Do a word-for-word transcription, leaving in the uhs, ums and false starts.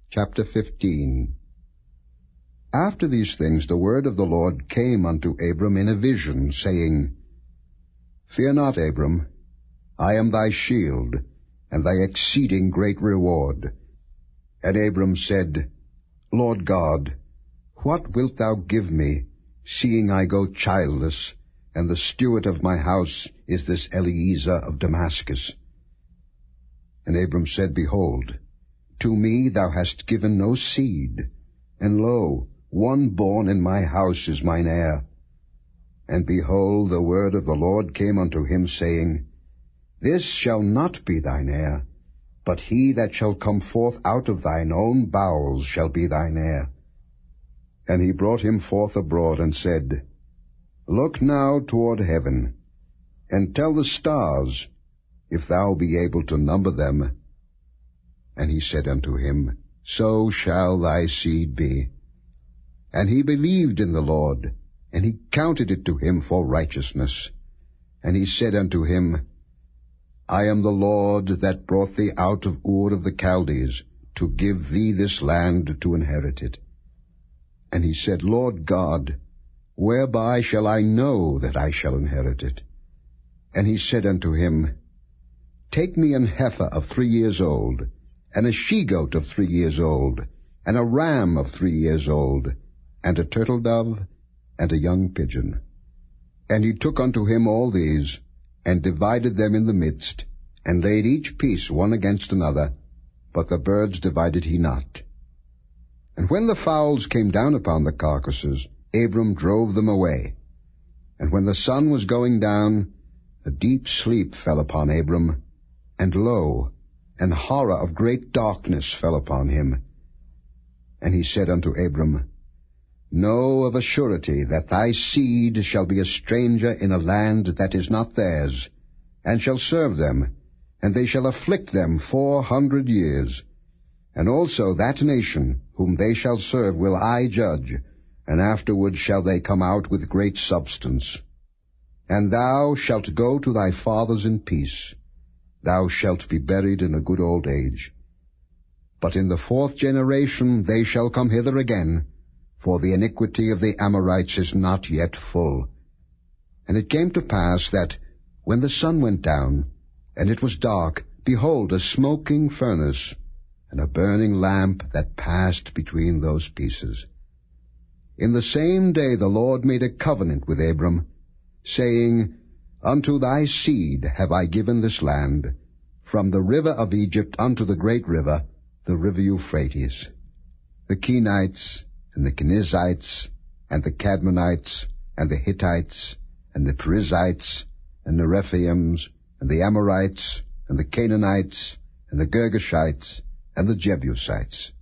Chapter fifteen. After these things the word of the Lord came unto Abram in a vision, saying, Fear not, Abram, I am thy shield, and thy exceeding great reward. And Abram said, Lord God, what wilt thou give me, seeing I go childless, and the steward of my house is this Eliezer of Damascus? And Abram said, Behold, to me thou hast given no seed, and lo, one born in my house is mine heir. And behold, the word of the Lord came unto him, saying, This shall not be thine heir, but he that shall come forth out of thine own bowels shall be thine heir. And he brought him forth abroad, and said, Look now toward heaven, and tell the stars, if thou be able to number them. And he said unto him, So shall thy seed be. And he believed in the Lord, and he counted it to him for righteousness. And he said unto him, I am the Lord that brought thee out of Ur of the Chaldees, to give thee this land to inherit it. And he said, Lord God, whereby shall I know that I shall inherit it? And he said unto him, Take me an heifer of three years old, and a she-goat of three years old, and a ram of three years old, and a turtle-dove, and a young pigeon. And he took unto him all these, and divided them in the midst, and laid each piece one against another, but the birds divided he not. And when the fowls came down upon the carcasses, Abram drove them away. And when the sun was going down, a deep sleep fell upon Abram, and lo, an horror of great darkness fell upon him. And he said unto Abram, Know of a surety that thy seed shall be a stranger in a land that is not theirs, and shall serve them, and they shall afflict them four hundred years. And also that nation whom they shall serve will I judge, and afterward shall they come out with great substance. And thou shalt go to thy fathers in peace. Thou shalt be buried in a good old age. But in the fourth generation they shall come hither again, for the iniquity of the Amorites is not yet full. And it came to pass that, when the sun went down, and it was dark, behold, a smoking furnace, and a burning lamp that passed between those pieces. In the same day the Lord made a covenant with Abram, saying, Unto thy seed have I given this land, from the river of Egypt unto the great river, the river Euphrates. The Kenites, and the Kenizzites, and the Cadmonites, and the Hittites, and the Perizzites, and the Rephaims, and the Amorites, and the Canaanites, and the Girgashites, and the Jebusites.